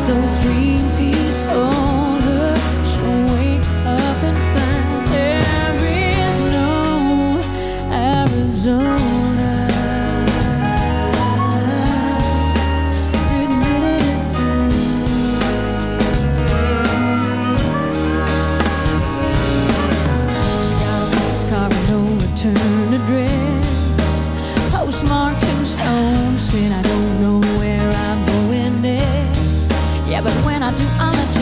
those dreams he sold her. She'll wake up and find there is no Arizona. She got a postcard with no return address, postmarked in stone, said I don't know where I'm going next. Yeah, but when I do, I'll let you